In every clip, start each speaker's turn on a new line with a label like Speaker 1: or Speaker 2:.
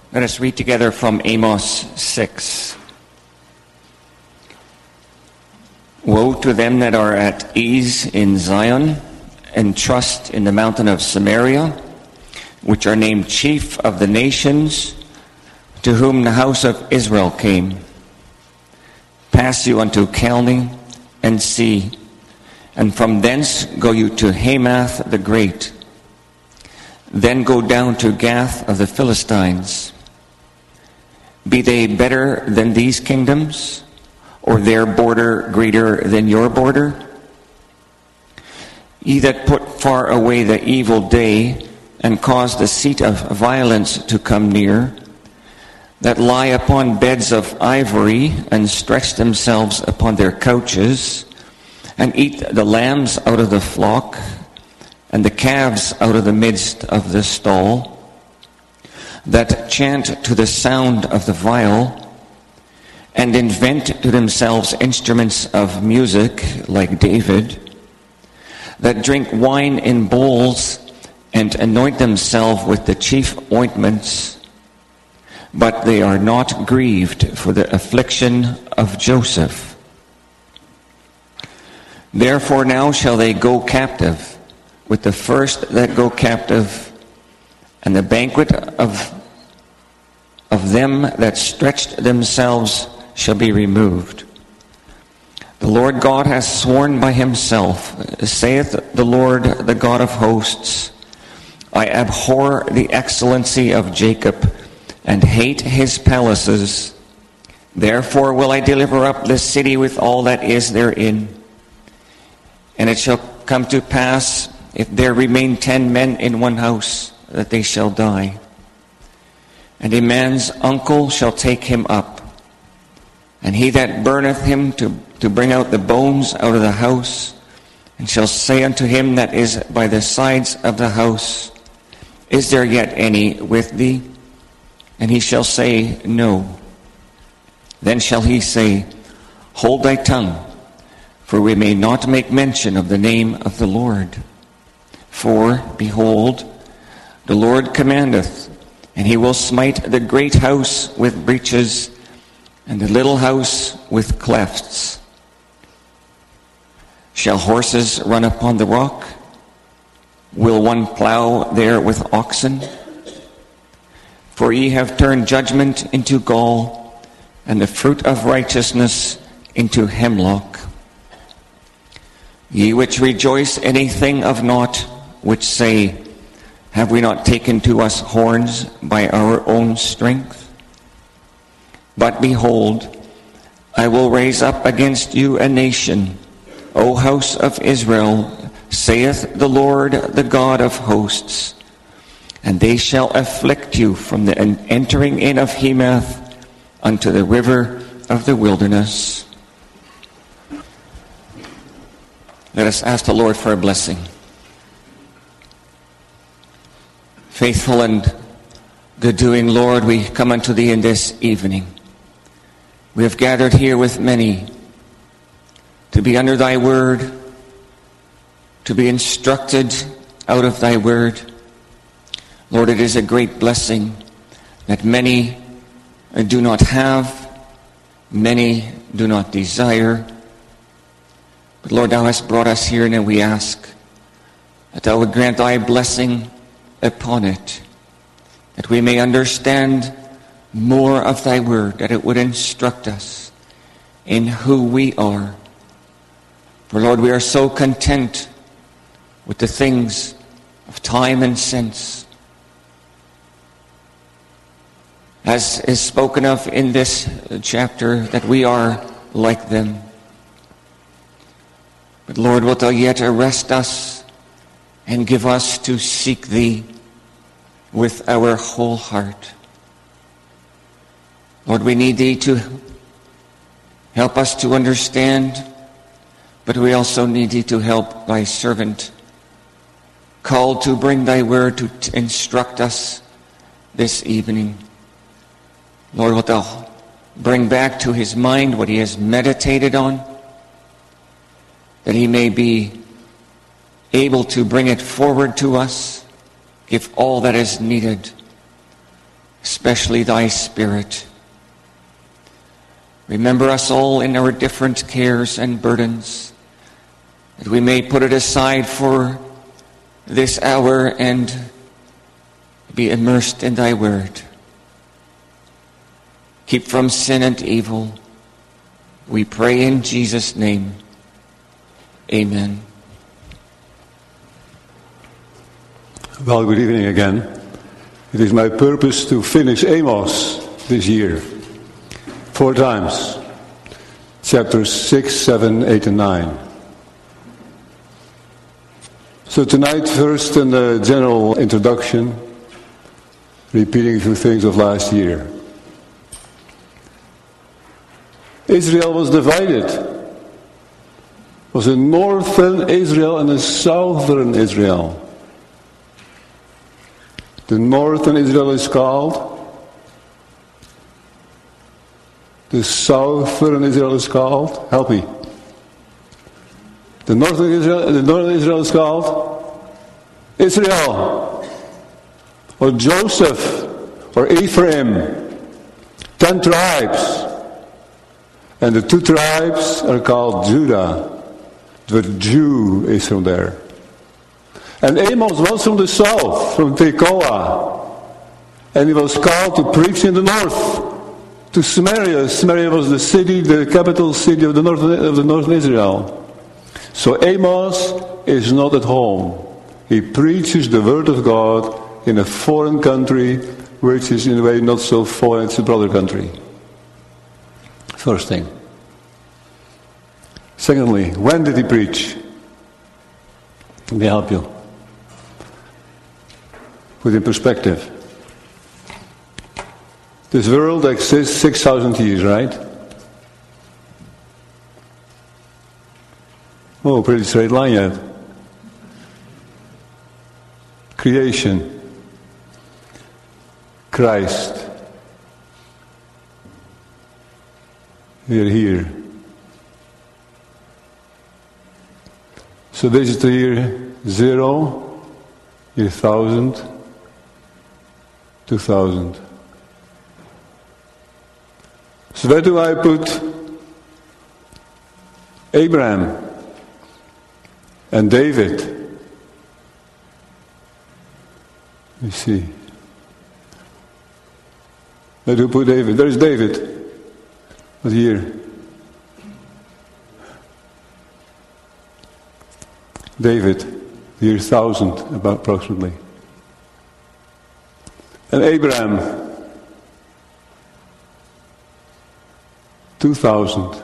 Speaker 1: Let us read together from Amos 6. Woe to them that are at ease in Zion, and trust in the mountain of Samaria, which are named chief of the nations, to whom the house of Israel came. Pass you unto Calne, and see, and from thence go you to Hamath the Great. Then go down to Gath of the Philistines. Be they better than these kingdoms, or their border greater than your border? Ye that put far away the evil day, and cause the seat of violence to come near, that lie upon beds of ivory, and stretch themselves upon their couches, and eat the lambs out of the flock, and the calves out of the midst of the stall, that chant to the sound of the viol, and invent to themselves instruments of music like David, that drink wine in bowls, and anoint themselves with the chief ointments, but they are not grieved for the affliction of Joseph. Therefore now shall they go captive, with the first that go captive, and the banquet of them that stretched themselves shall be removed. The Lord God hath sworn by himself, saith the Lord, the God of hosts, I abhor the excellency of Jacob, and hate his palaces. Therefore will I deliver up this city with all that is therein. And it shall come to pass, if there remain 10 men in one house, that they shall die. And a man's uncle shall take him up, and he that burneth him to bring out the bones out of the house, and shall say unto him that is by the sides of the house, Is there yet any with thee? And he shall say, No. Then shall he say, Hold thy tongue, for we may not make mention of the name of the Lord. For, behold, the Lord commandeth, and he will smite the great house with breaches, and the little house with clefts. Shall horses run upon the rock? Will one plow there with oxen? For ye have turned judgment into gall, and the fruit of righteousness into hemlock. Ye which rejoice in a thing of naught, which say, Have we not taken to us horns by our own strength? But behold, I will raise up against you a nation, O house of Israel, saith the Lord, the God of hosts. And they shall afflict you from the entering in of Hamath unto the river of the wilderness. Let us ask the Lord for a blessing. Faithful and good-doing Lord, we come unto Thee in this evening. We have gathered here with many to be under Thy word, to be instructed out of Thy word. Lord, it is a great blessing that many do not have, many do not desire. But Lord, Thou hast brought us here, and we ask that Thou would grant Thy blessing upon it, that we may understand more of Thy word, that it would instruct us in who we are. For Lord, we are so content with the things of time and sense. As is spoken of in this chapter, that we are like them. But Lord, wilt Thou yet arrest us and give us to seek Thee with our whole heart. Lord, we need Thee to help us to understand, but we also need Thee to help Thy servant, called to bring Thy word to instruct us this evening. Lord, wilt Thou bring back to his mind what he has meditated on, that he may be able to bring it forward to us, give all that is needed, especially thy Spirit. Remember us all in our different cares and burdens, that we may put it aside for this hour and be immersed in thy word. Keep from sin and evil. We pray in Jesus' name. Amen.
Speaker 2: Well, good evening again. It is my purpose to finish Amos this year. 4 times. Chapters 6, 7, 8 and 9. So tonight, first in the general introduction, repeating a few things of last year. Israel was divided. It was a northern Israel and a southern Israel. The northern Israel is called. The southern Israel is called. Help me. The northern Israel is called Israel, or Joseph, or Ephraim. 10 tribes. And the 2 tribes are called Judah. The Jew is from there. And Amos was from the south, from Tekoa. And he was called to preach in the north, to Samaria. Samaria was the city, the capital city of the northern Israel. So Amos is not at home. He preaches the word of God in a foreign country, which is in a way not so foreign, it's a brother country. First thing. Secondly, when did he preach? Let me help you. Put in perspective. This world exists 6,000 years, right? Oh, pretty straight line yet. Creation. Christ. We are here. So this is the year 0, year 1000, 2000. So where do I put Abraham and David? You see. Where do I put David? There is David. What year? David, the year 1000, about approximately. And Abraham, 2000.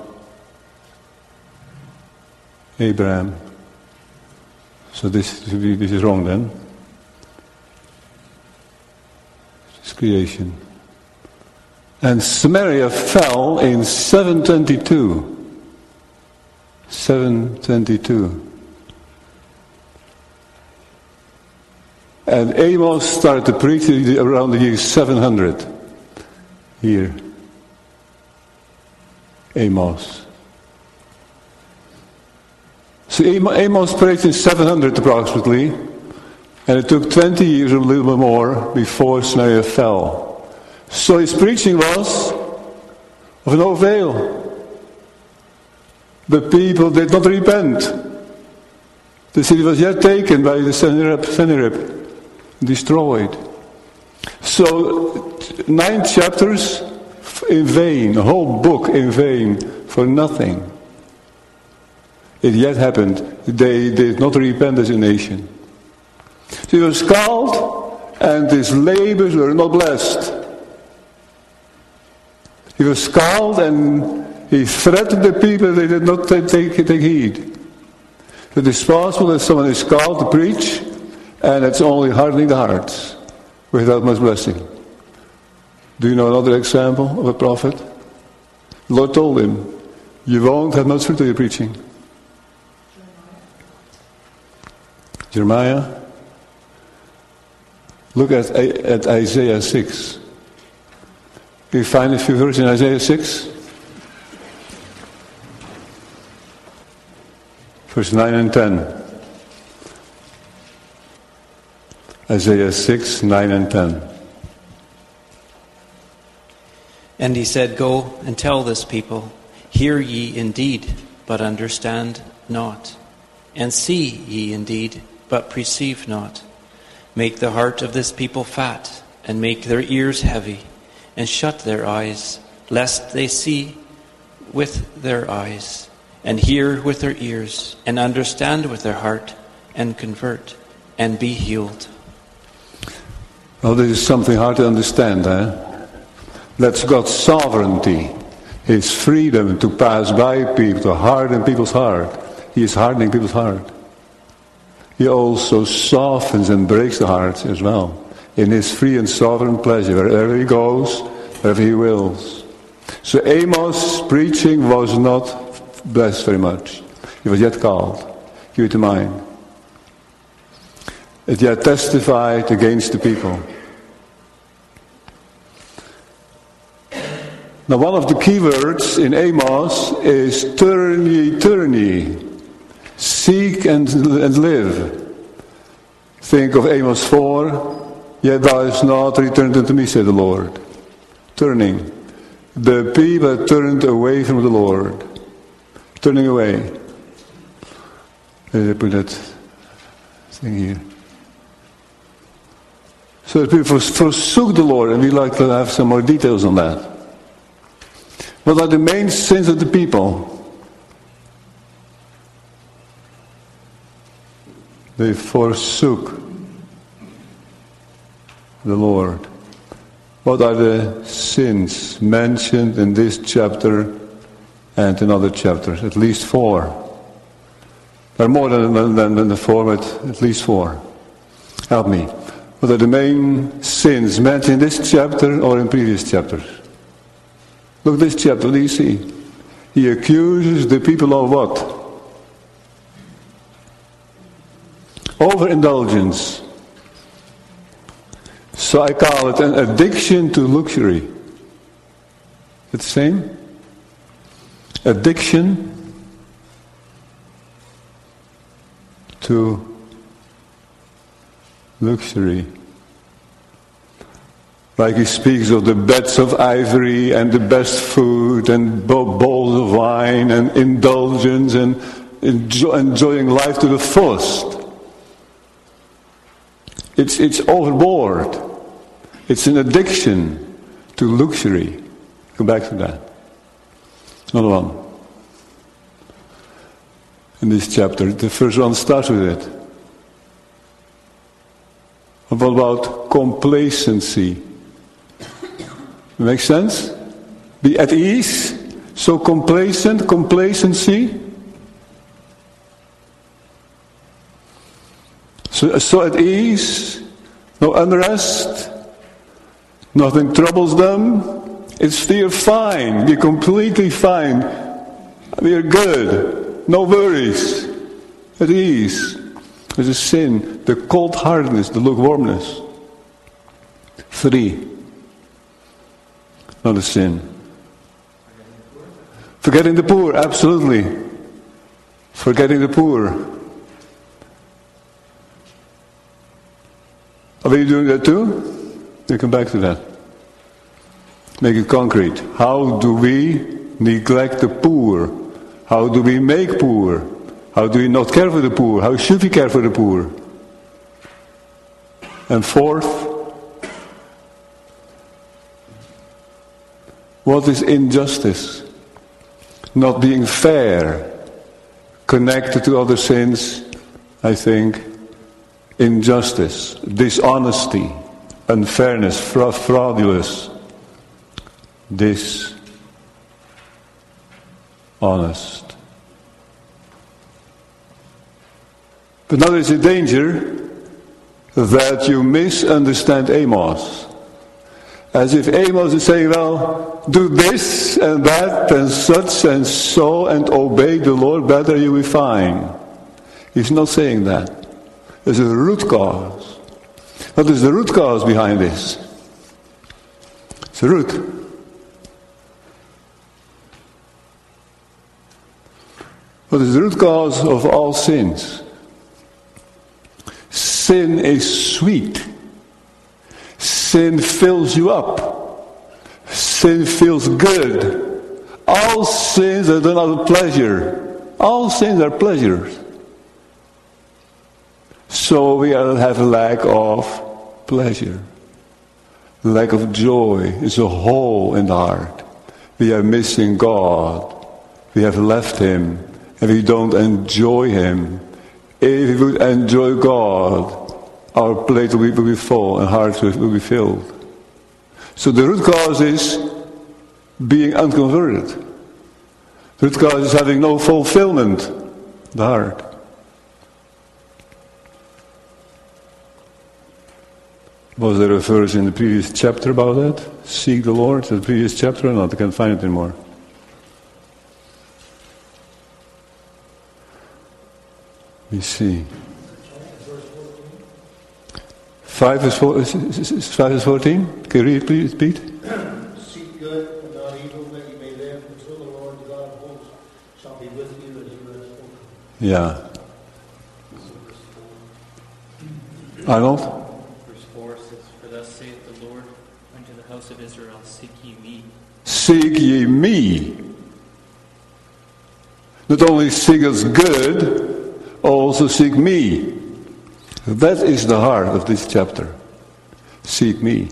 Speaker 2: Abraham. So this is wrong then. It's creation. And Samaria fell in 722. 722. And Amos started to preach around the year 700. Here. Amos. So Amos preached in 700 approximately. And it took 20 years or a little bit more before Samaria fell. So his preaching was of no avail. The people did not repent. The city was yet taken by the Sennacherib, destroyed. So 9 chapters in vain, a whole book in vain, for nothing. It yet happened. They did not repent as a nation. So he was called, and his labors were not blessed. He was called, and he threatened the people. They did not take heed. It is possible that someone is called to preach, and it's only hardening the hearts without much blessing. Do you know another example of a prophet? The Lord told him, you won't have much fruit of your preaching. Jeremiah. Look at Isaiah 6. Can you find a few verses in Isaiah 6? Verse 9 and 10. Isaiah 6, 9 and 10.
Speaker 3: And he said, Go and tell this people, Hear ye indeed, but understand not. And see ye indeed, but perceive not. Make the heart of this people fat, and make their ears heavy, and shut their eyes, lest they see with their eyes, and hear with their ears, and understand with their heart, and convert, and be healed.
Speaker 2: Well, this is something hard to understand, That's God's sovereignty, His freedom to pass by people, to harden people's heart. He is hardening people's heart. He also softens and breaks the hearts as well, in His free and sovereign pleasure, wherever He goes, wherever He wills. So Amos' preaching was not blessed very much. He was yet called. Keep it in mind. It yet testified against the people. Now, one of the key words in Amos is turn ye, seek and live. Think of Amos 4, yet thou hast not returned unto me, said the Lord. Turning. The people turned away from the Lord. Turning away. Let me put that thing here. So the people forsook the Lord, and we'd like to have some more details on that. What are the main sins of the people? They forsook the Lord. What are the sins mentioned in this chapter and in other chapters? At least 4. There are more than the 4, but at least 4. Help me. What are the main sins mentioned in this chapter or in previous chapters? Look at this chapter, what do you see? He accuses the people of what? Overindulgence. So I call it an addiction to luxury. Is it the same? Addiction to luxury. Like he speaks of the beds of ivory and the best food and bowls of wine and indulgence and enjoying life to the fullest. It's overboard. It's an addiction to luxury. Come back to that. Another one. In this chapter, the first one starts with it. What about complacency? Makes sense? Be at ease. So complacency. So at ease, no unrest, nothing troubles them. It's they're fine. We're completely fine. We're good. No worries. At ease. There's a sin, the cold-heartedness, the lukewarmness. 3. Not a sin. Forgetting the poor, absolutely. Forgetting the poor. Are you doing that too? We'll come back to that. Make it concrete. How do we neglect the poor? How do we make poor? How do we not care for the poor? How should we care for the poor? And 4th, what is injustice? Not being fair. Connected to other sins, I think, injustice, dishonesty, unfairness, fraudulence, dishonest. But now there's a danger that you misunderstand Amos. As if Amos is saying, well, do this and that and such and so and obey the Lord, better you will be fine. He's not saying that. There's a root cause. What is the root cause behind this? It's a root. What is the root cause of all sins? Sin is sweet. Sin fills you up. Sin feels good. All sins are done out of pleasure. All sins are pleasures. So we have a lack of pleasure. Lack of joy. It's a hole in the heart. We are missing God. We have left Him. And we don't enjoy Him. If we would enjoy God, our plate will be full and hearts will be filled. So the root cause is being unconverted. The root cause is having no fulfillment, the heart. Was there a verse in the previous chapter about that? Seek the Lord, the previous chapter or not? I can't find it anymore. Let me see. 5 verse 14? Can you read it, please, Pete?
Speaker 4: Seek good and not evil, that you may live until the Lord God of hosts shall be with you as you have spoken.
Speaker 2: Yeah. Arnold?
Speaker 5: Verse 4 says, For thus saith the Lord unto the house of Israel, Seek ye me.
Speaker 2: Seek ye me. Not only seek us good, also seek me. That is the heart of this chapter. Seek me.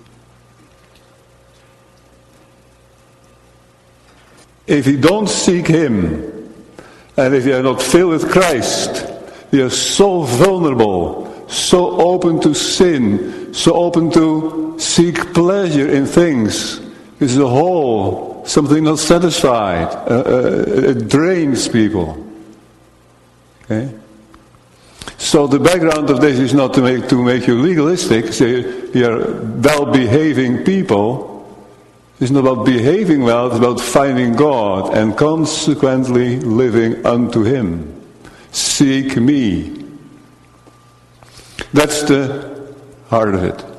Speaker 2: If you don't seek Him, and if you are not filled with Christ, you are so vulnerable, so open to sin, so open to seek pleasure in things. It's a hole, something not satisfied. It drains people. Okay? So the background of this is not to make you legalistic, say you are well-behaving people. It's not about behaving well, it's about finding God and consequently living unto Him. Seek me. That's the heart of it.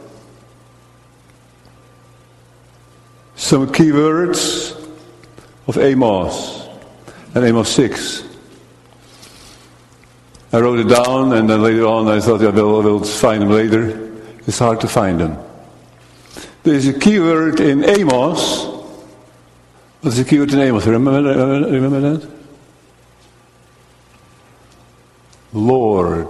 Speaker 2: Some key words of Amos and Amos 6. I wrote it down and then later on I thought I will find them later. It's hard to find them. There's a key word in Amos. What's the key word in Amos? Remember that? Lord.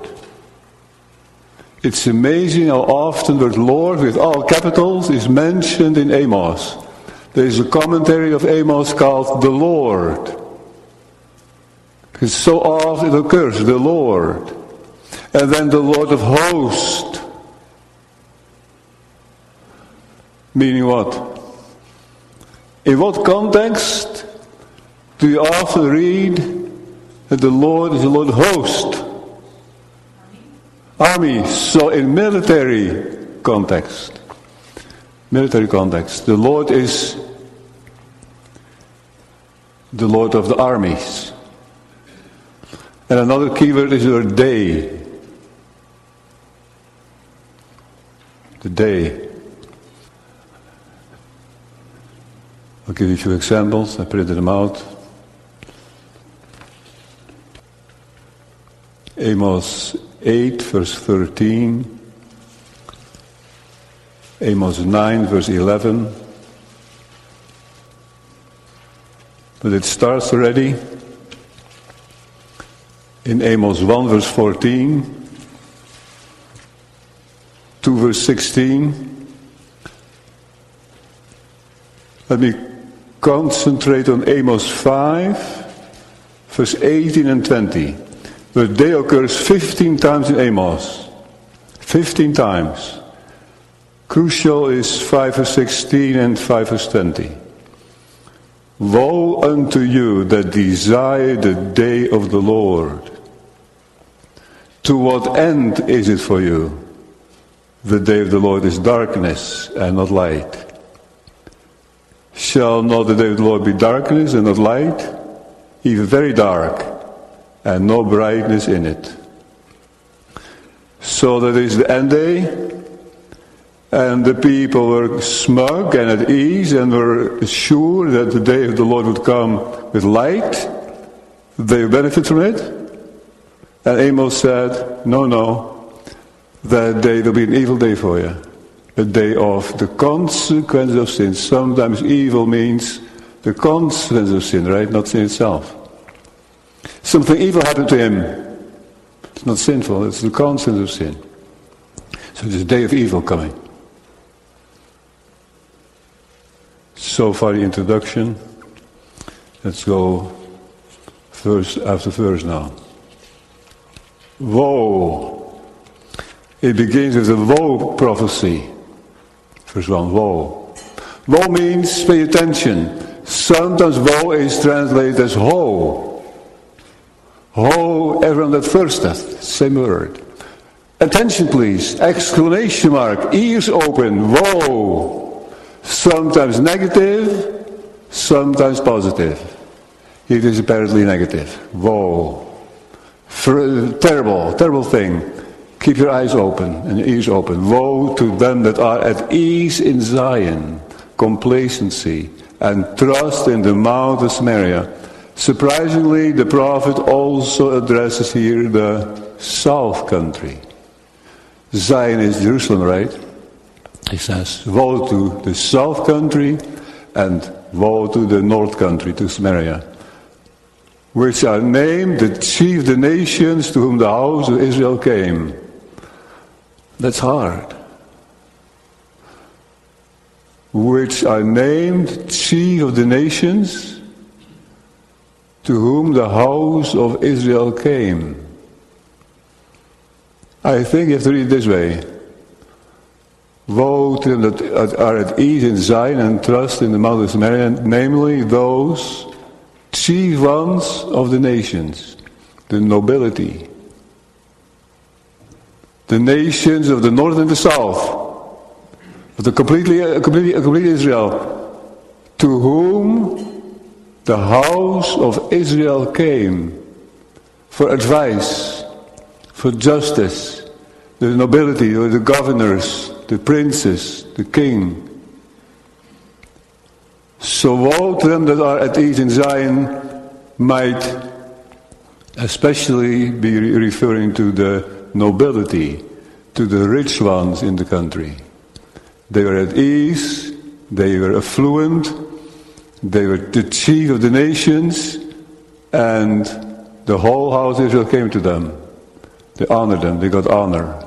Speaker 2: It's amazing how often the word Lord with all capitals is mentioned in Amos. There is a commentary of Amos called the Lord. Because so often it occurs, the Lord. And then the Lord of hosts. Meaning what? In what context do you often read that the Lord is the Lord of hosts? Army. So in military context. The Lord is the Lord of the armies. And another keyword is your day. The day. I'll give you a few examples. I printed them out. Amos 8 verse 13. Amos 9 verse 11. But it starts already in Amos 1 verse 14, 2 verse 16. Let me concentrate on Amos 5 verse 18 and 20. The day occurs 15 times in Amos. 15 times. Crucial is 5 verse 16 and 5 verse 20. Woe unto you that desire the day of the Lord. To what end is it for you? The day of the Lord is darkness and not light. Shall not the day of the Lord be darkness and not light? Even very dark and no brightness in it. So that is the end day. And the people were smug and at ease and were sure that the day of the Lord would come with light. They would benefit from it. And Amos said, no, that day will be an evil day for you. a day of the consequence of sin. Sometimes evil means the consequence of sin, right? Not sin itself. Something evil happened to him. It's not sinful, it's the consequence of sin. So there's a day of evil coming. So far the introduction. Let's go verse after verse now. Woe. It begins with a woe prophecy. Verse 1, woe. Woe means pay attention. Sometimes woe is translated as ho. Ho, everyone that thirsteth. Same word. Attention please. Exclamation mark. Ears open. Woe. Sometimes negative, sometimes positive. It is apparently negative. Woe. Terrible, terrible thing. Keep your eyes open and your ears open. Woe to them that are at ease in Zion, complacency, and trust in the Mount of Samaria. Surprisingly, the prophet also addresses here the south country. Zion is Jerusalem, right? He says, woe to the south country and woe to the north country, to Samaria, which are named the chief of the nations to whom the house of Israel came. That's hard. Which are named chief of the nations to whom the house of Israel came. I think you have to read it this way. Woe to them that are at ease in Zion and trust in the Mount of Samaria, namely those chief ones of the nations, the nobility, the nations of the north and the south, of the complete Israel, to whom the house of Israel came for advice, for justice, the nobility, or the governors, the princes, the king. So woe to them that are at ease in Zion might especially be referring to the nobility, to the rich ones in the country. They were at ease, they were affluent, they were the chief of the nations, and the whole house of Israel came to them. They honored them, they got honor.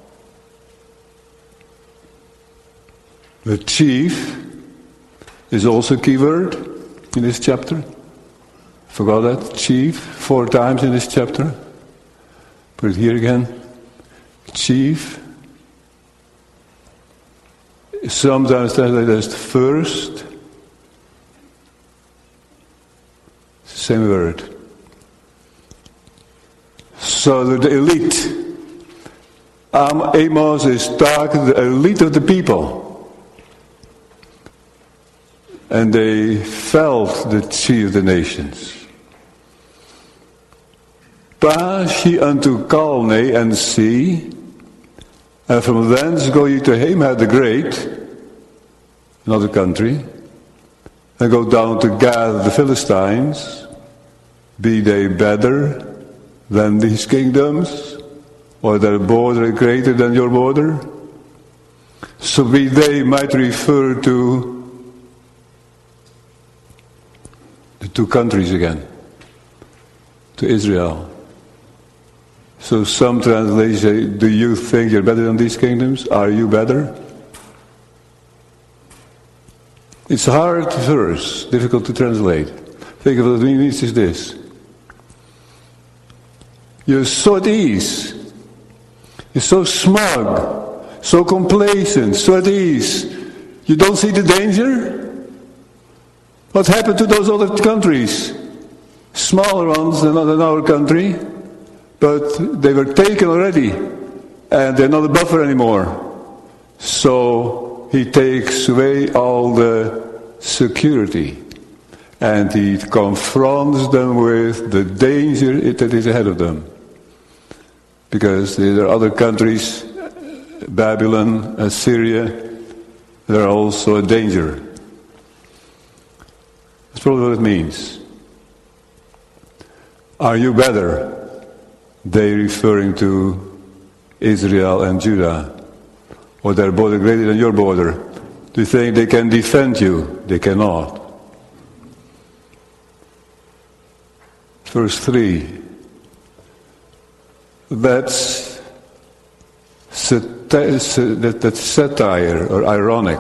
Speaker 2: The chief is also a key word in this chapter. Forgot that? Chief, 4 times in this chapter. Put it here again. Chief. Sometimes translated as first. Same word. So the elite. Amos is talking the elite of the people. And they felt the chief of the nations. Pass ye unto Calne and see, and from thence go ye to Hamad the Great, another country, and go down to Gath the Philistines. Be they better than these kingdoms, or their border greater than your border? So be they might refer to the 2 countries again, to Israel. So some translations say, do you think you're better than these kingdoms? Are you better? It's a hard verse, difficult to translate. Think of what it means is this. You're so at ease. You're so smug, so complacent, so at ease. You don't see the danger? What happened to those other countries? Smaller ones than our country, but they were taken already, and they're not a buffer anymore. So he takes away all the security, and he confronts them with the danger that is ahead of them. Because there are other countries, Babylon, Assyria, they are also a danger. That's probably what it means. Are you better? They referring to Israel and Judah. or their border greater than your border, do you think they can defend you? They cannot. Verse 3. That's satire or ironic.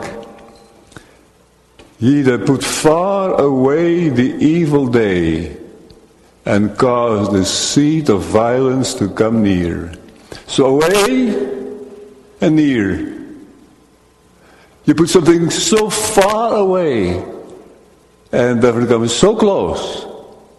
Speaker 2: Ye that put far away the evil day and cause the seed of violence to come near. So away and near. You put something so far away and therefore comes so close.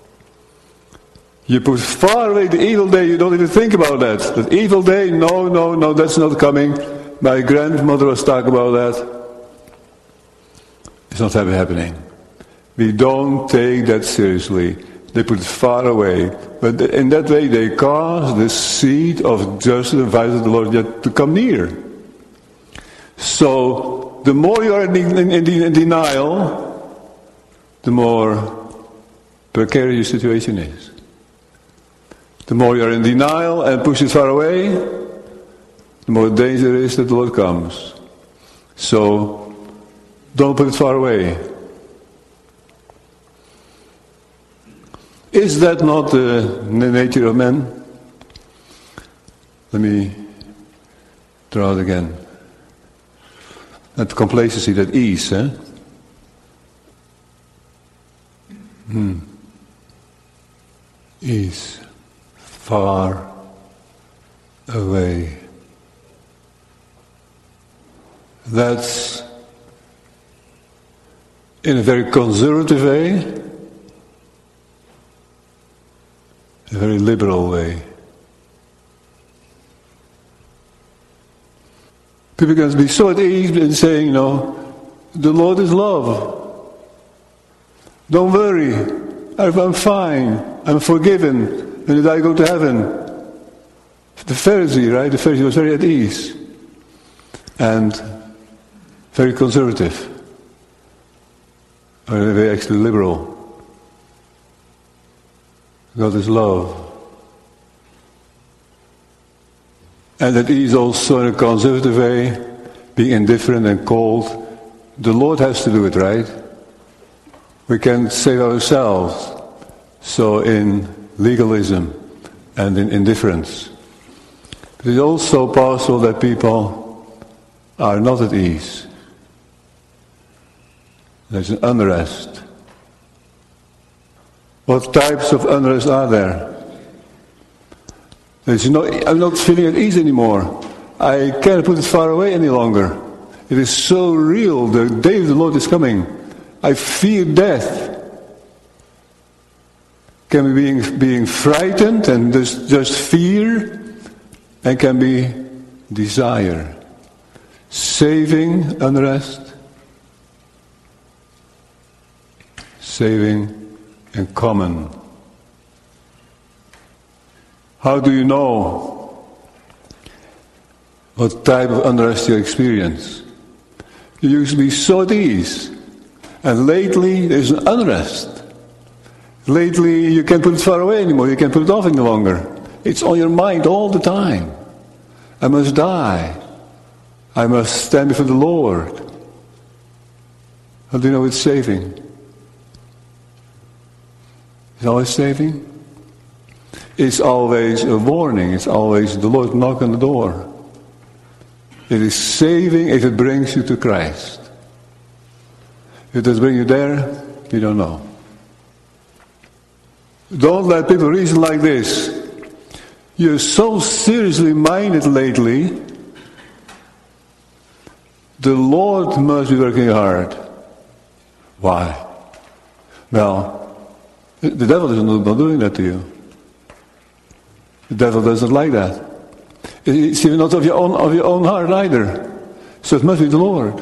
Speaker 2: You put far away the evil day, you don't even think about that. That evil day, no, that's not coming. My grandmother was talking about that. It's not happening. We don't take that seriously. They put it far away. But in that way they cause the seed of justice and violence of the Lord yet to come near. So, the more you are in denial, the more precarious your situation is. The more you are in denial and push it far away, the more danger is that the Lord comes. So, don't put it far away. Is that not the nature of man? Let me draw it again. That complacency, that ease, eh? Ease. Far away. That's in a very conservative way, a very liberal way. People can be so at ease in saying, the Lord is love. Don't worry, I'm fine, I'm forgiven. When did I go to heaven? The Pharisee, right? The Pharisee was very at ease and very conservative, or very actually liberal. God is love. And at ease also in a conservative way, being indifferent and cold. The Lord has to do it, right? We can't save ourselves. So in legalism and in indifference. It is also possible that people are not at ease. There's an unrest. What types of unrest are there? I'm not feeling at ease anymore. I can't put it far away any longer. It is so real. The day of the Lord is coming. I fear death. Can be being frightened and just fear, and can be desire. Saving unrest, saving and common. How do you know what type of unrest you experience? You used to be so at ease, and lately there's an unrest. Lately, you can't put it far away anymore. You can't put it off any longer. It's on your mind all the time. I must die. I must stand before the Lord. How do you know it's saving? It's always saving. It's always a warning. It's always the Lord knock on the door. It is saving if it brings you to Christ. If it does bring you there, you don't know. Don't let people reason like this. You're so seriously minded lately. The Lord must be working hard. Why? Well, the devil is not doing that to you. The devil doesn't like that. It's even not of your own heart either. So it must be the Lord.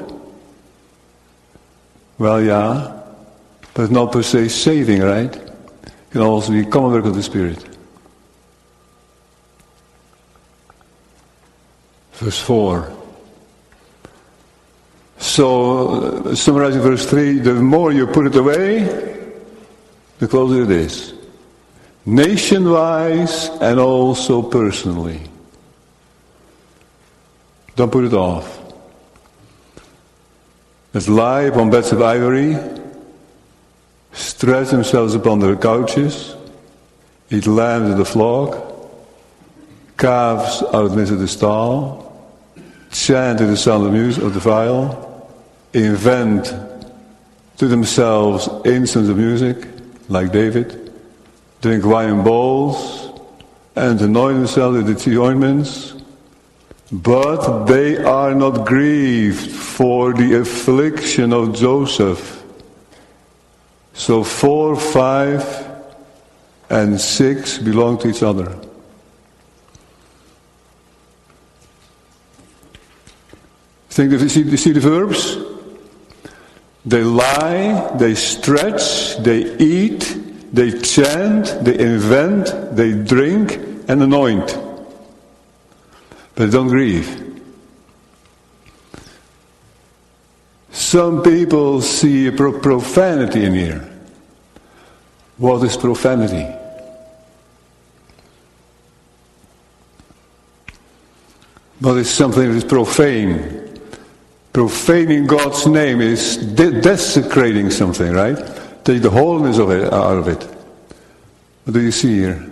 Speaker 2: Well, yeah, but not per se saving, right? Can also be a common work of the Spirit. Verse 4. So, summarizing verse 3, the more you put it away, the closer it is. Nation-wise and also personally. Don't put it off. that lie upon beds of ivory, stretch themselves upon their couches, eat lambs of the flock, calves out of the midst of the stall, chant to the sound of music of the viol, invent to themselves instruments of music, like David, drink wine in bowls, and anoint themselves with the chief ointments, but they are not grieved for the affliction of Joseph. So 4, 5, and 6 belong to each other. You see the verbs? They lie, they stretch, they eat, they chant, they invent, they drink and anoint. But don't grieve. Some people see a profanity in here. What is profanity? What is something that is profane? Profaning God's name is desecrating something, right? Take the wholeness of it out of it. What do you see here?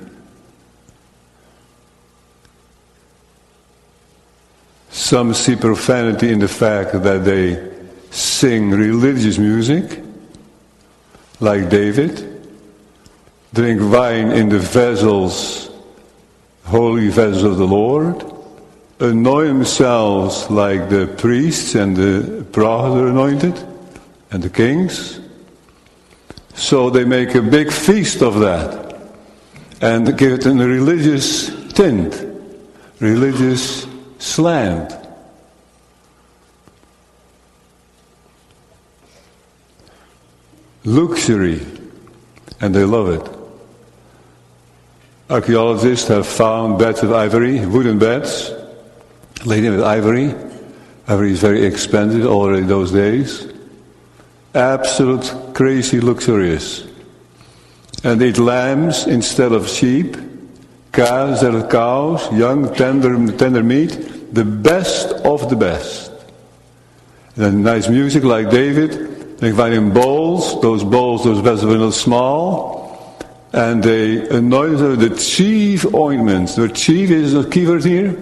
Speaker 2: Some see profanity in the fact that they sing religious music, like David, drink wine in the vessels, holy vessels of the Lord, anoint themselves like the priests and the prophets are anointed, and the kings. So they make a big feast of that, and give it a religious tint, religious slant. Luxury, and they love it. Archaeologists have found beds of ivory, wooden beds, laden with ivory. Ivory is very expensive already those days. Absolute crazy luxurious. And they eat lambs instead of sheep, calves instead of cows, young tender meat, the best of the best. And then nice music like David. They find in bowls, those vessels are a little small, and they anoint them with the chief ointments. The chief is a key word here.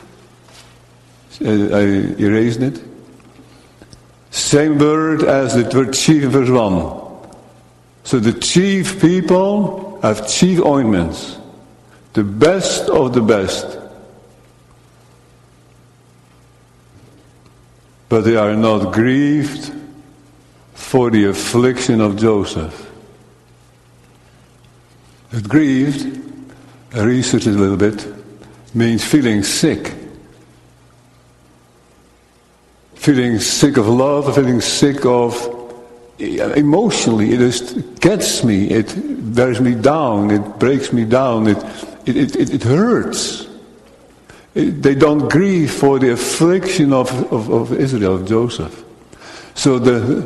Speaker 2: I erased it. Same word as the word chief in verse 1. So the chief people have chief ointments. The best of the best. But they are not grieved for the affliction of Joseph. But grieved, I researched it a little bit, means feeling sick. Feeling sick of love, feeling sick of, emotionally, it just gets me, it wears me down, it breaks me down, it hurts. They don't grieve for the affliction of Israel, of Joseph. So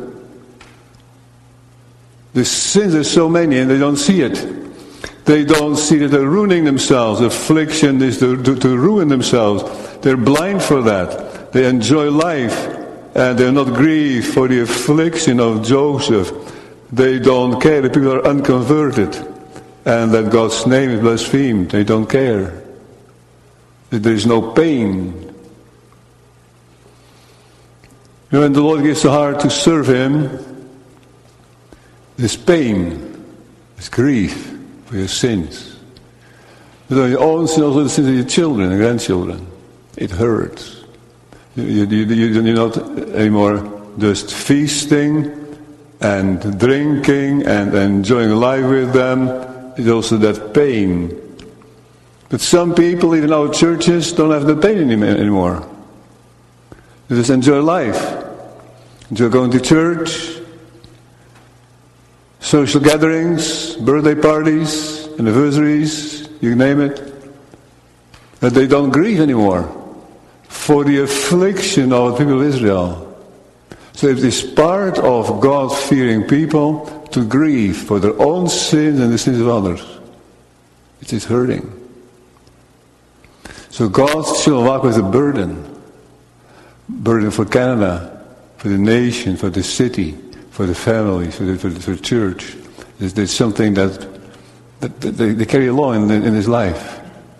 Speaker 2: the sins are so many and they don't see it. They don't see that they're ruining themselves. Affliction is to ruin themselves. They're blind for that. They enjoy life and they're not grieved for the affliction of Joseph. They don't care that people are unconverted and that God's name is blasphemed. They don't care. There is no pain. When the Lord gives the heart to serve Him, there's pain, there's grief for your sins. But on your own sins, also the sins of your children and grandchildren. It hurts. You're not anymore just feasting and drinking and enjoying life with them. It's also that pain. But some people, even our churches, don't have the pain anymore. They just enjoy life. Enjoy going to church, social gatherings, birthday parties, anniversaries, you name it. But they don't grieve anymore for the affliction of the people of Israel. So it is part of God-fearing people to grieve for their own sins and the sins of others. It is hurting. So God's children walk with a burden. Burden for Canada, for the nation, for the city, for the family, for the church. There's something that they carry along in his life.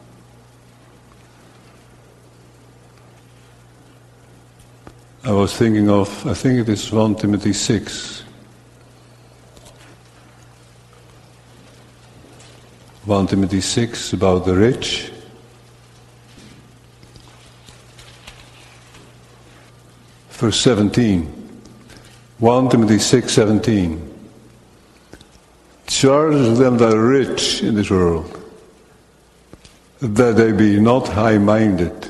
Speaker 2: I was thinking of, I think it is 1 Timothy 6. 1 Timothy 6 about the rich. Verse 17. 1 Timothy 6:17. Charge them that are rich in this world, that they be not high-minded,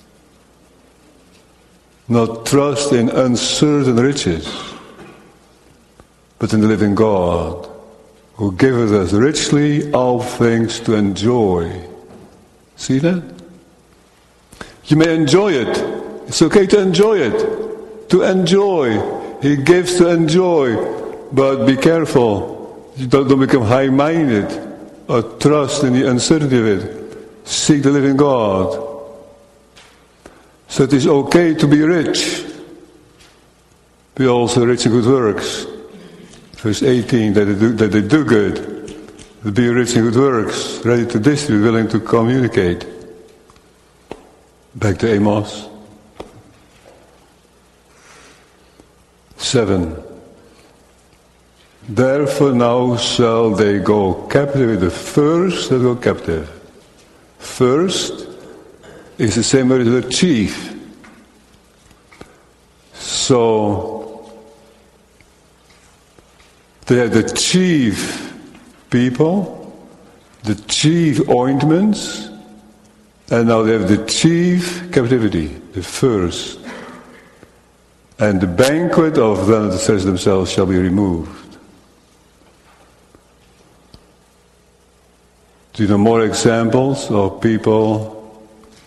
Speaker 2: not trust in uncertain riches, but in the living God, who giveth us richly all things to enjoy. See that? You may enjoy it. It's okay to enjoy it. To enjoy. He gives to enjoy. But be careful. You don't become high-minded or trust in the uncertainty of it. Seek the living God. So it is okay to be rich. Be also rich in good works. Verse 18, that they do good. To be rich in good works, ready to distribute, willing to communicate. Back to Amos 7. Therefore now shall they go captive, the first that go captive. First is the same word as the chief. So they have the chief people, the chief ointments, and now they have the chief captivity, the first. And the banquet of them that stretch themselves shall be removed. Do you know more examples of people,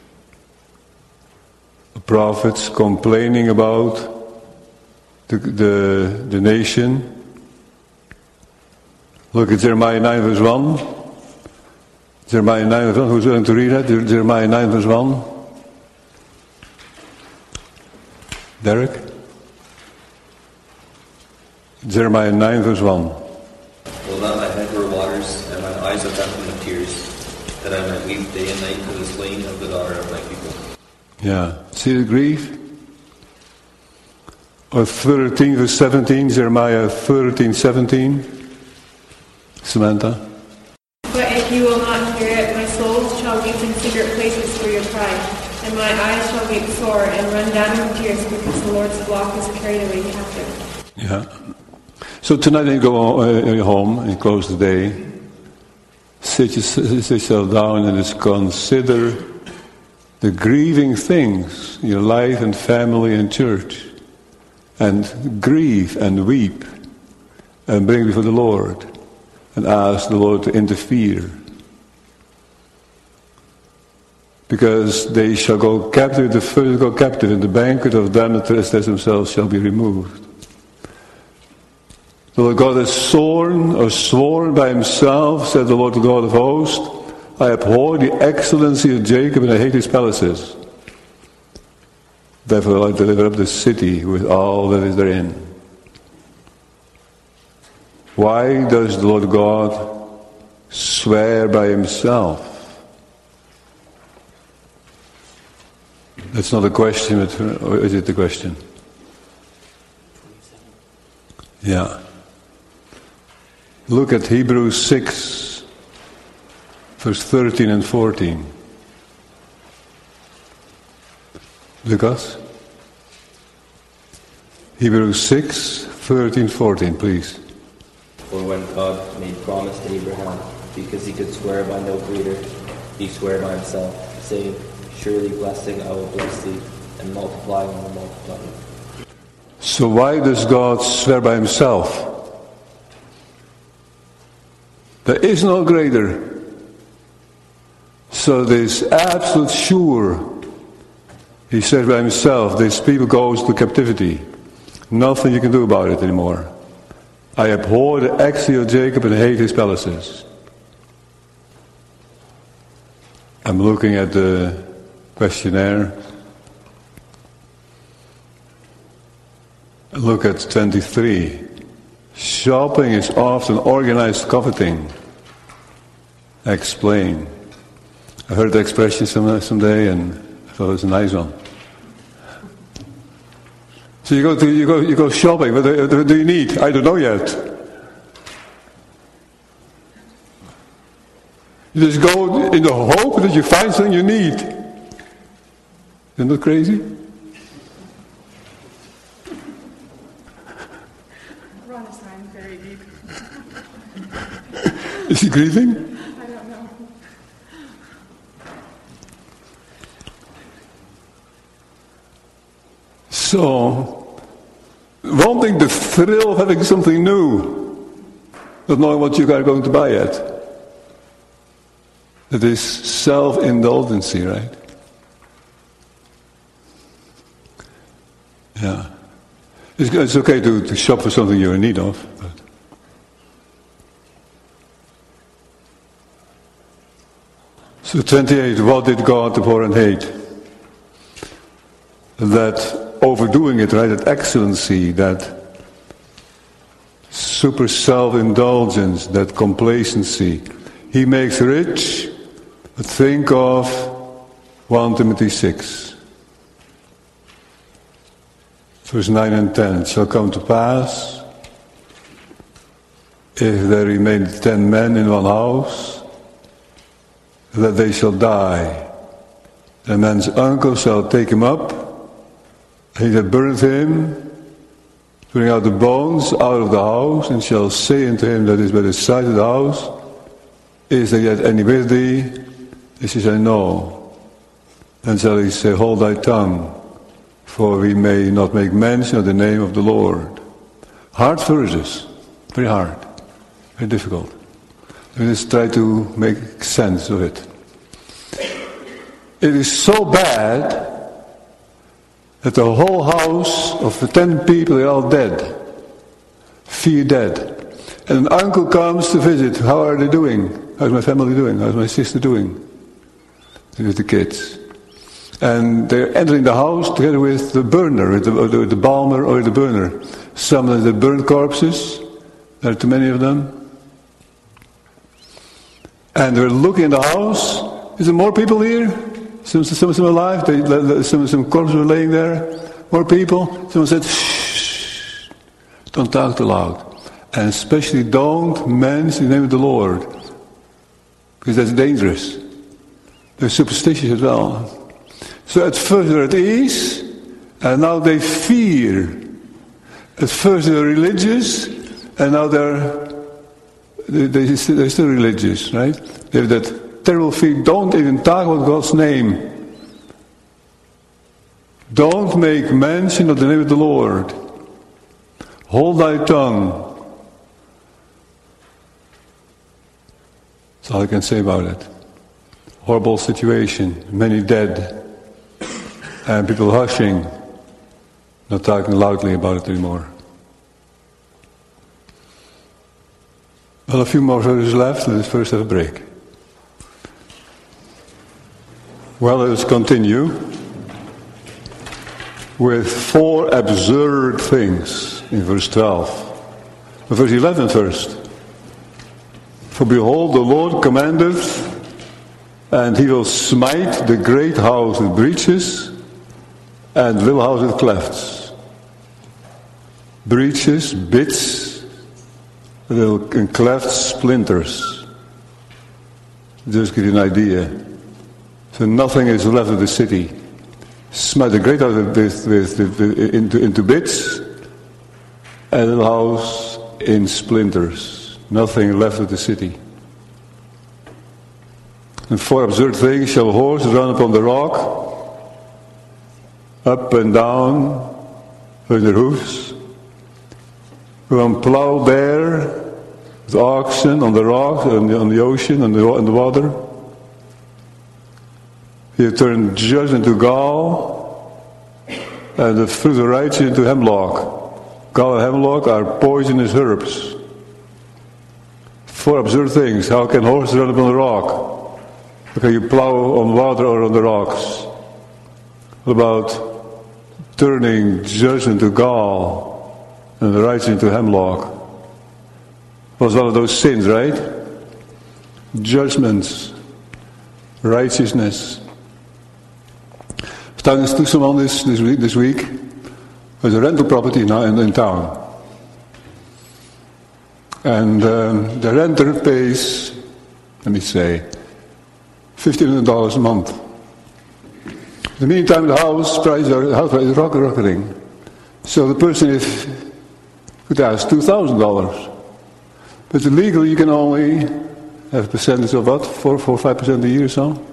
Speaker 2: prophets complaining about the nation? Look at Jeremiah 9 verse 1. Jeremiah 9 verse 1. Who's willing to read that? Jeremiah 9 verse 1. Derek? Jeremiah 9 verse 1.
Speaker 6: Will not my head grow waters, and my eyes are fountain of tears, that I might weep day and night for the slain of the daughter of my people?
Speaker 2: Yeah. See the grief? Or 13 verse 17, Jeremiah 13:17. Samantha?
Speaker 7: But if you will not hear it, my soul shall weep in secret places for your pride, and my eyes shall weep sore and run down in tears, because the Lord's flock is carried away captive.
Speaker 2: Yeah. So tonight when you go home and close the day, sit yourself down and just consider the grieving things in your life and family and church, and grieve and weep and bring before the Lord and ask the Lord to interfere, because they shall go captive, the first go captive, and the banquet of them that rest themselves shall be removed. The Lord God has sworn by himself, said the Lord God of hosts, I abhor the excellency of Jacob and I hate his palaces. Therefore will I deliver up the city with all that is therein. Why does the Lord God swear by himself? That's not a question, or is it the question? Yeah. Look at Hebrews 6, verse 13 and 14. Lucas? Hebrews 6, 13, 14, please.
Speaker 6: For when God made promise to Abraham, because he could swear by no greater, he swore by himself, saying, surely blessing I will bless thee, and multiplying I will multiply thee.
Speaker 2: So why does God swear by himself? There is no greater. So this absolute sure, he said by himself, this people goes to captivity. Nothing you can do about it anymore. I abhor the exile of Jacob and hate his palaces. I'm looking at the questionnaire. Look at 23. Shopping is often organized coveting. Explain. I heard the expression someday and I thought it was a nice one. So you go shopping. What do you need? I don't know yet. You just go in the hope that you find something you need. Isn't that crazy?
Speaker 8: Ron is sighing very deep.
Speaker 2: Is he grieving?
Speaker 8: I don't know.
Speaker 2: So, wanting the thrill of having something new, not knowing what you are going to buy yet. That is self-indulgency, right? Yeah. It's okay to shop for something you're in need of. But so 28, what did God abhor and hate? That overdoing it, right? That excellency, that super self-indulgence, that complacency. He makes rich, but think of 1 Timothy 6. Verse 9 and 10. It shall come to pass, if there remain 10 men in one house, that they shall die. The man's uncle shall take him up, he that burneth him, bring out the bones out of the house, and shall say unto him that is by the side of the house, is there yet any with thee? He shall say, no. Then shall he say, hold thy tongue, for we may not make mention of the name of the Lord. Hard verses, very hard, very difficult. We just try to make sense of it. It is so bad that the whole house of the 10 people are all dead. 4 dead. And an uncle comes to visit. How are they doing? How's my family doing? How's my sister doing? With the kids. And they're entering the house together with the burner, with the balmer or the burner. Some of the burned corpses. There are too many of them. And they're looking in the house. Is there more people here? Some alive. Some corpses were laying there. More people. Someone said, shh, don't talk too loud. And especially don't mention the name of the Lord. Because that's dangerous. They're superstitious as well. So at first they're at ease, and now they fear. At first they're religious, and now they're still religious, right? They have that terrible fear. Don't even talk about God's name. Don't make mention of the name of the Lord. Hold thy tongue. That's all I can say about it. Horrible situation, many dead, and people hushing, not talking loudly about it anymore. Well, a few more verses left. Let us first have a break. Well, let us continue with 4 absurd things in verse 12. Verse 11 first. For behold, the Lord commandeth, and he will smite the great house with breaches, and little house with clefts. Breaches, bits, and clefts, splinters. Just give you an idea. So nothing is left of the city. Smite the great house into bits, and little house in splinters. Nothing left of the city. And 4 absurd things. Shall a horse run upon the rock, up and down with their hoofs? Will plow there with oxen on the rock, on the ocean, on the water? He turned judge into gall, and the fruit of righteousness into hemlock. Gall and hemlock are poisonous herbs. 4 absurd things. How can horses run upon the rock? How can you plow on water or on the rocks? What about turning judge into gall? and the rights into hemlock. Was one of those sins, right? Judgments, righteousness. I was talking to someone this week. There's a rental property now in town. And the renter pays, let me say, $1,500 a month. In the meantime, the house price is rocketing. So the person could ask $2,000. But legally you can only have a percentage of what? 4 or 5% a year or so?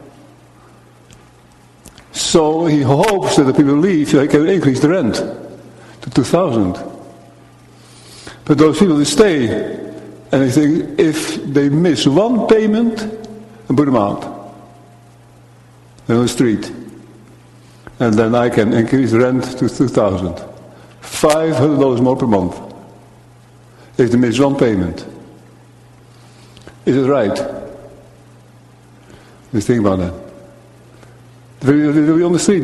Speaker 2: So he hopes that the people leave so he can increase the rent to $2,000. But those people, they stay. And they think, if they miss one payment, and put them out. They're on the street. And then I can increase the rent to $2,000. $500 more per month. If they miss one payment. Is it right? Just think about that. They'll be on the street.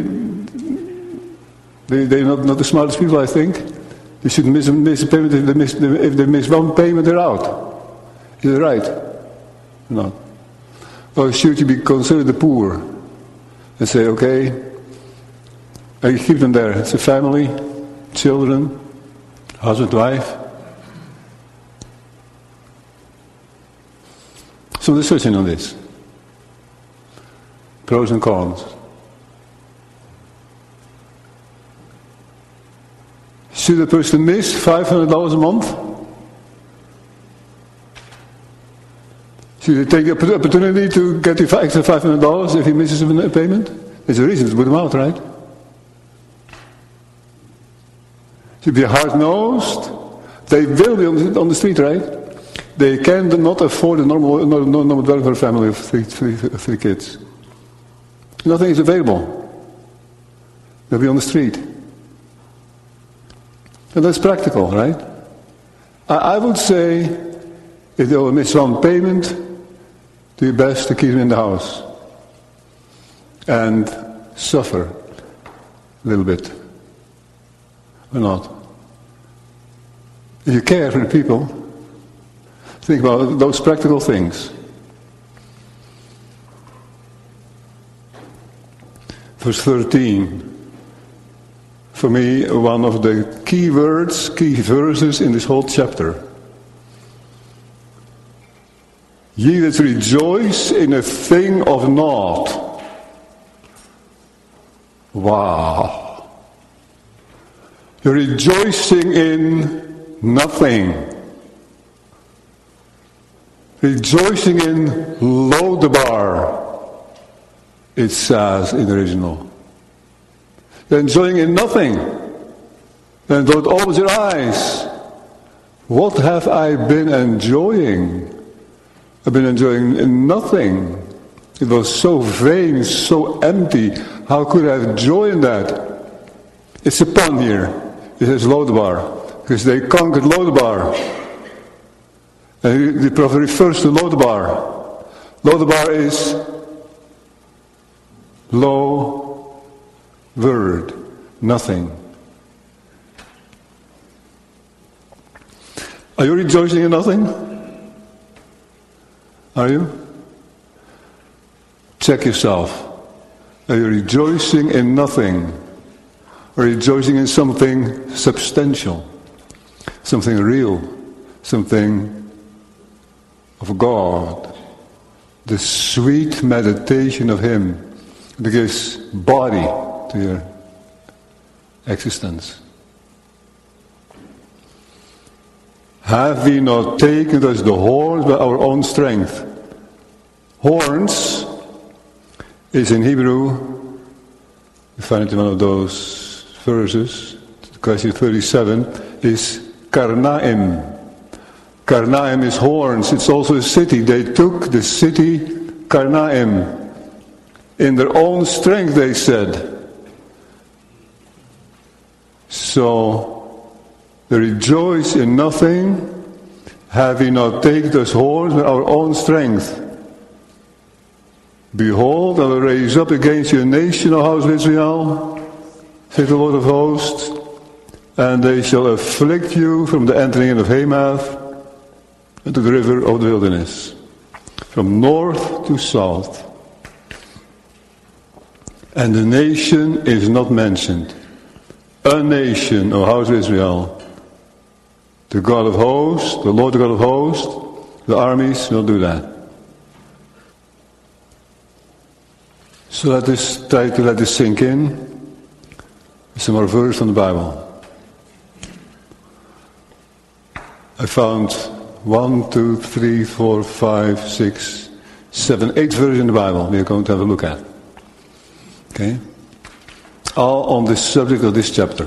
Speaker 2: They're not the smartest people, I think. They shouldn't miss a payment. If they miss one payment, they're out. Is it right? No. Or should you be considered the poor? And say, okay, and you keep them there. It's a family, children, husband, wife. Some discussion on this. Pros and cons. Should a person miss $500 a month? Should he take the opportunity to get the extra $500 if he misses a payment? There's a reason to put him out, right? Should be hard-nosed. They will be on the street, right? They cannot afford a normal dwelling for a family of three kids. Nothing is available. They'll be on the street. And that's practical, right? I would say, if they will miss one payment, do your best to keep them in the house. And suffer a little bit. Or not. If you care for the people, think about those practical things. Verse 13. For me, one of the key verses in this whole chapter. Ye that rejoice in a thing of naught. Wow. You're rejoicing in nothing. Rejoicing in Lodabar, it says in the original. They're enjoying in nothing. And don't open your eyes. What have I been enjoying? I've been enjoying in nothing. It was so vain, so empty. How could I have joy in that? It's a pun here. It says Lodabar. Because they conquered Lodabar. And the prophet refers to Lodabar. Lodabar is low word, nothing. Are you rejoicing in nothing? Are you? Check yourself. Are you rejoicing in nothing? Or rejoicing in something substantial? Something real? Something of God? The sweet meditation of Him that gives body to your existence. Have we not taken us the horns by our own strength? Horns is in Hebrew, you find it in one of those verses, question 37, is Karnaim. Karnaim is horns. It's also a city. They took the city Karnaim. In their own strength, they said. So, they rejoice in nothing. Have we not taken us horns with our own strength? Behold, I will raise up against you a nation, O house of Israel, saith the Lord of hosts, And they shall afflict you from the entering in of Hamath into the river of the wilderness, from north to south. And the nation is not mentioned. A nation, O house of Israel. The God of hosts, the Lord the God of hosts, the armies will do that. So let us try to let this sink in. Some more verses from the Bible. I found 1, 2, 3, 4, 5, 6, 7, 8 verses in the Bible we are going to have a look at. Okay? All on this subject of this chapter.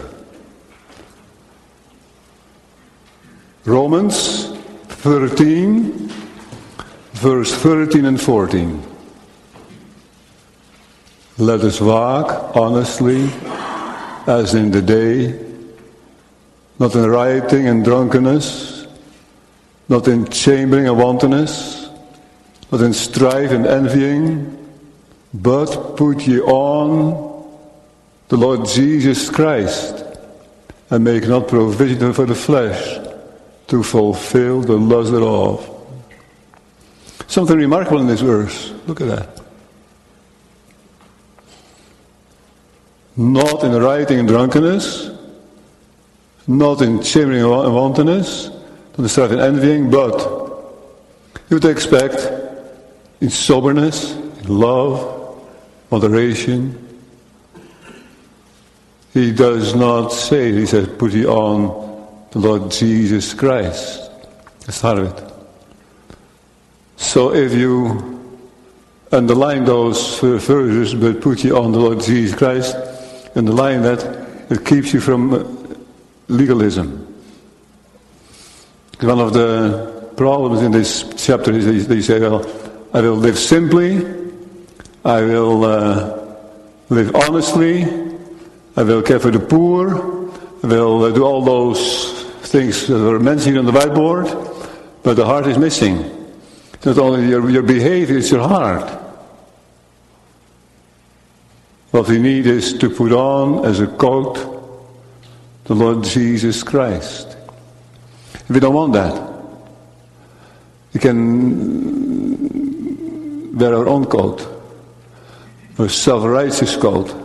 Speaker 2: Romans 13, verse 13 and 14. Let us walk honestly as in the day, not in rioting and drunkenness, not in chambering and wantonness, not in strife and envying, but put ye on the Lord Jesus Christ, and make not provision for the flesh to fulfill the lust thereof. Something remarkable in this verse. Look at that. Not in rioting and drunkenness, not in chambering and wantonness, not in strife and envying, but you would expect in soberness, in love, moderation. He does not say, he says, put ye on the Lord Jesus Christ. That's part of it. So if you underline those verses, but put ye on the Lord Jesus Christ, underline that, it keeps you from legalism. One of the problems in this chapter is that you say, well, I will live simply, I will live honestly, I will care for the poor, I will do all those things that were mentioned on the whiteboard, but the heart is missing. It's not only your behavior, it's your heart. What we need is to put on as a coat the Lord Jesus Christ. We don't want that. We can wear our own coat, our self-righteous coat,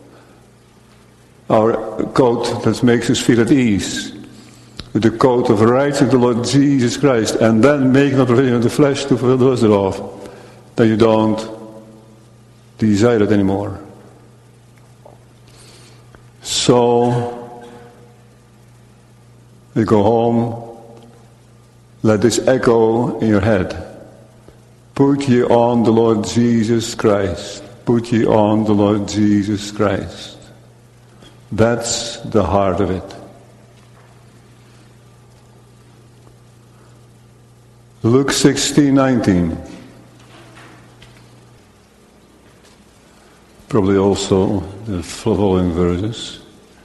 Speaker 2: our coat that makes us feel at ease, with the coat of righteousness of the Lord Jesus Christ, and then make no provision of the flesh to fulfill the lust thereof. Then you don't desire it anymore. So you go home, let this echo in your head. Put ye on the Lord Jesus Christ. Put ye on the Lord Jesus Christ. That's the heart of it. Luke 16:19. Probably also the following verses.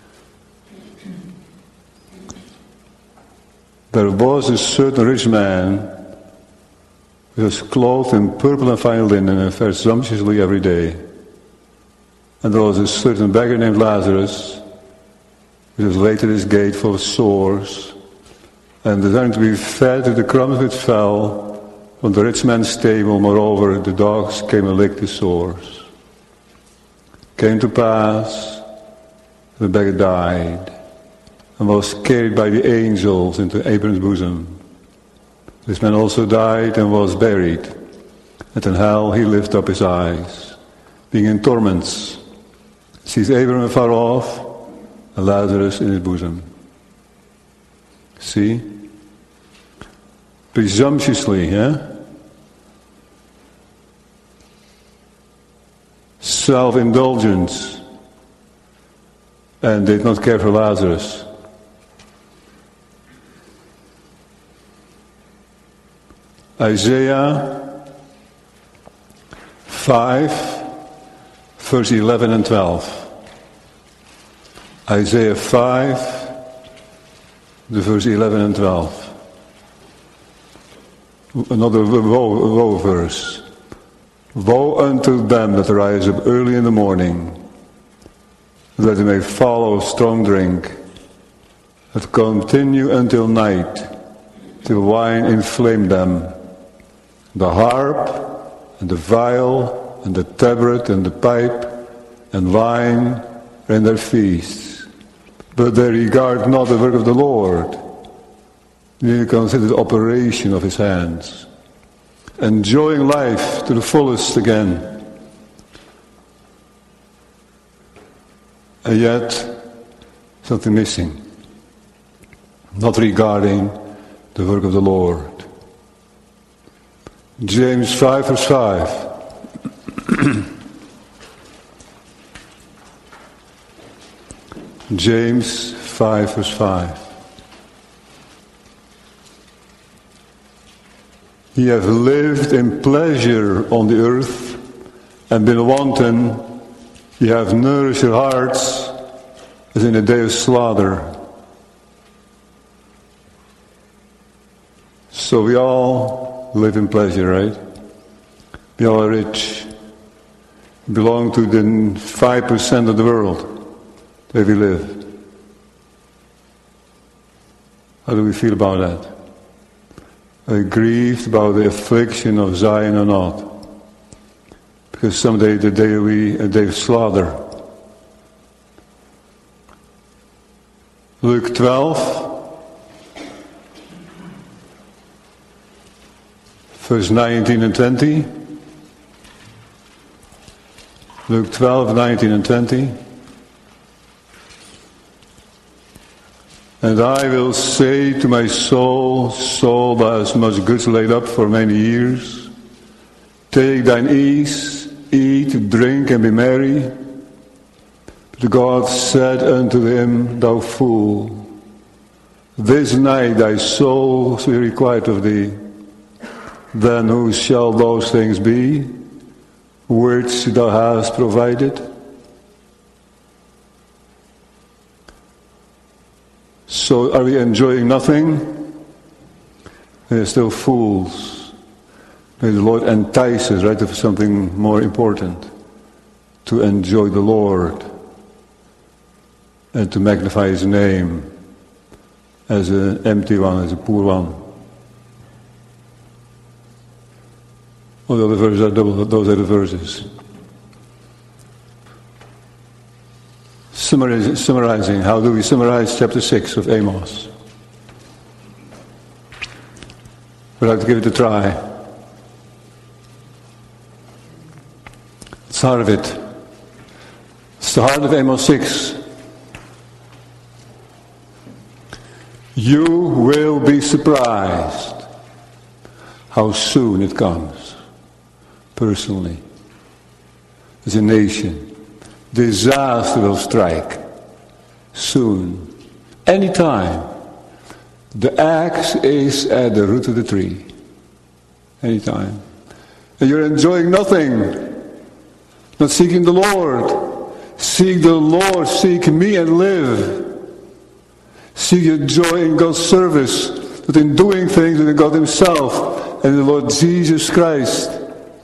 Speaker 2: There was a certain rich man who was clothed in purple and fine linen and fared sumptuously every day. And there was a certain beggar named Lazarus, who was laid at his gate full of sores, and desiring to be fed with the crumbs which fell from the rich man's table. Moreover, the dogs came and licked his sores. Came to pass, the beggar died, and was carried by the angels into Abraham's bosom. This man also died and was buried, and in hell he lifted up his eyes, being in torments, sees Abraham afar off, and Lazarus in his bosom. See? Presumptuously, self-indulgence, and did not care for Lazarus. Isaiah 5, verse 11 and 12. Isaiah 5, the verse 11 and 12. Another woe verse. Woe unto them that rise up early in the morning, that they may follow strong drink, that continue until night, till wine inflame them. The harp, and the viol, and the tabret, and the pipe, and wine are in their feasts. But they regard not the work of the Lord, neither consider the operation of his hands. Enjoying life to the fullest again. And yet, something missing. Not regarding the work of the Lord. James 5 verse 5. James 5 verse 5. Ye have lived in pleasure on the earth, and been wanton. Ye have nourished your hearts as in a day of slaughter. So we all live in pleasure, right? We all are rich. We belong to the 5% of the world where we live. How do we feel about that? Are we grieved about the affliction of Zion or not? Because someday the day will be a day of slaughter. Luke 12, verse 19 and 20. Luke 12, 19 and 20. And I will say to my soul, soul, thou hast much goods laid up for many years. Take thine ease, eat, drink, and be merry. But God said unto him, Thou fool, this night thy soul shall be required of thee. Then whose shall those things be, which thou hast provided? So are we enjoying nothing? We are still fools. May the Lord entice us, right, to something more important. To enjoy the Lord. And to magnify his name. As an empty one, as a poor one. All the other verses are double, those are the verses. Summarizing, how do we summarize chapter 6 of Amos? We'd like to give it a try. It's the heart of it. It's the heart of Amos 6. You will be surprised how soon it comes. Personally. As a nation. Disaster will strike soon, anytime. The axe is at the root of the tree, anytime. And you're enjoying nothing, not seeking the Lord. Seek the Lord, seek me and live. Seek your joy in God's service, but in doing things in God himself and the Lord Jesus Christ.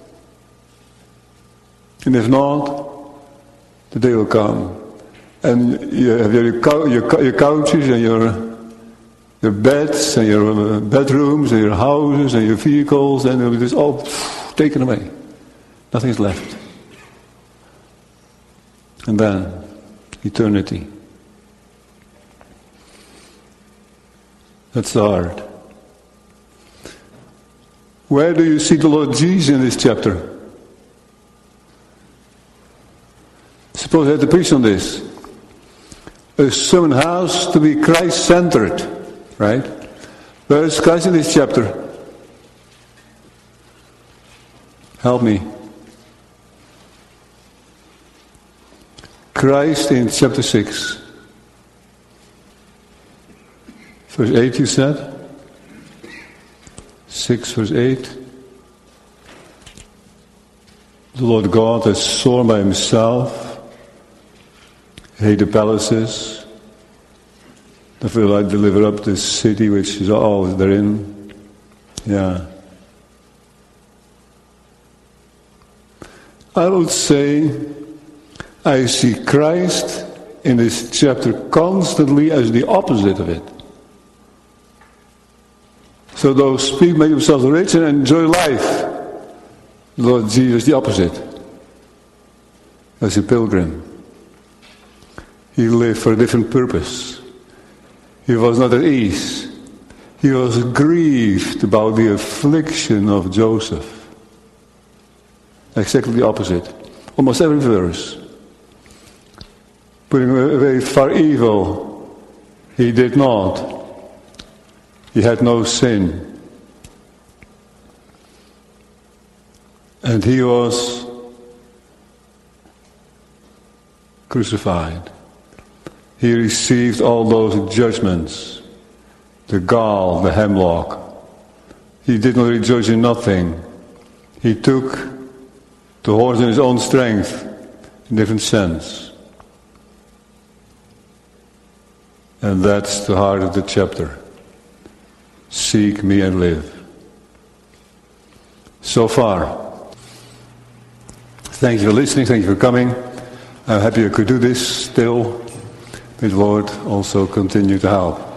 Speaker 2: And if not, the day will come, and you have your couches and your beds and your bedrooms and your houses and your vehicles, and it'll be just all taken away. Nothing's left. And then eternity. That's the heart. Where do you see the Lord Jesus in this chapter? Suppose I had to preach on this. A sermon has to be Christ-centered, right? Where is Christ in this chapter? Help me. Christ in chapter 6. Verse 8 you said? 6 verse 8. The Lord God has sworn by himself, hate the palaces, therefore I deliver up this city which is all therein. Yeah. I would say I see Christ in this chapter constantly as the opposite of it. So those people make themselves rich and enjoy life. Lord Jesus, the opposite. As a pilgrim. He lived for a different purpose. He was not at ease. He was grieved about the affliction of Joseph. Exactly the opposite. Almost every verse. Putting away far evil, he did not. He had no sin. And he was crucified. He received all those judgments, the gall, the hemlock. He did not rejoice in nothing. He took the horse in his own strength, in a different sense. And that's the heart of the chapter. Seek me and live. So far. Thank you for listening, thank you for coming. I'm happy I could do this still. May the Lord also continue to help.